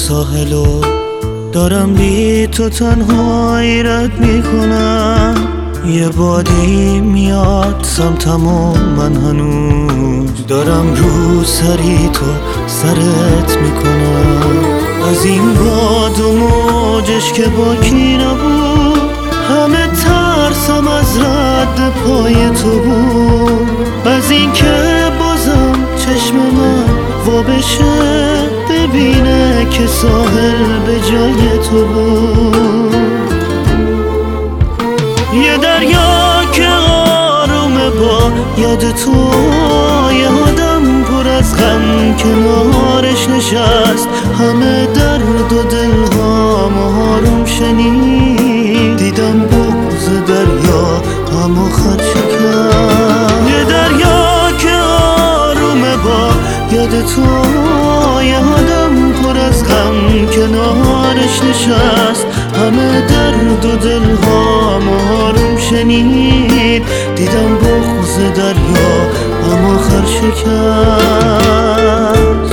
ساحلو دارم بی تو تنها رد میکنم، یه بادی میاد سمتم و من هنوز دارم رو سری تو سرت میکنم. از این باد و موجش که باکی نبود، همه ترسم از رد پای تو بود. از این که بازم چشم من وا بشه، ببینه که ساحل به جای تو بود. یه دریا که آرومه با یاد تو، یه آدم پر از غم کنارش نشست، همه درد و دلهام آروم شنید. دیدم بغض دریا هم آخر شکست. یه دریا که آرومه با یاد تو، یه آدم پر از غم کنارش نشست، همه درد و دلهام آروم شنید. دیدم بغض دریا هم آخر شکست.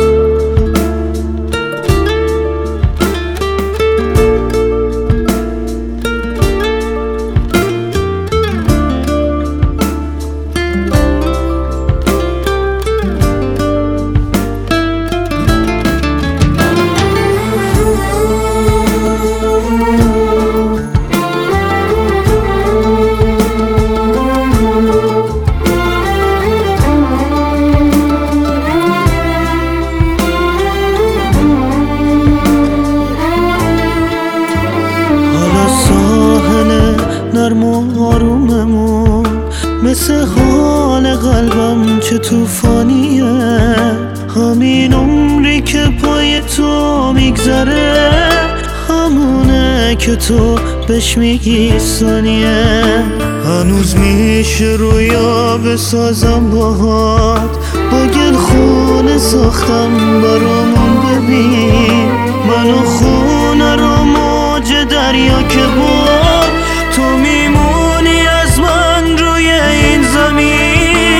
نرم و آروممون مثل حال قلبم چه توفانیه، همین عمری که پای تو میگذره، همونه که تو بهش میگی ثانیه. هنوز میشه رویا بسازم باهات، با گل خونه ساختم برامون. ببین منو خونه رو موج دریا که بود، تو میمونی از من روی این زمین.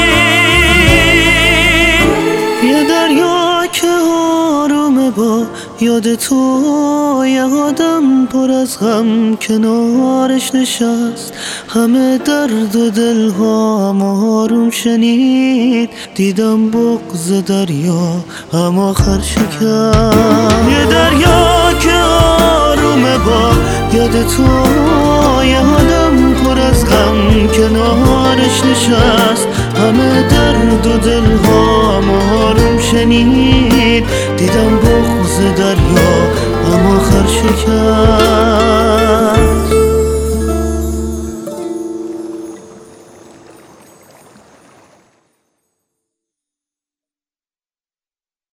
یه دریا که آرومه با یاد تو، یه آدم پر از غم کنارش نشست، همه درد و دلهام آروم شنید. دیدم بغض دریا هم آخر شکست. یه دریا که آرومه با یاد تو، یه آدم پر از غم کنارش نشست، همه درد و دلهام آروم شنید. دیدم بغض دریا هم آخر شکست.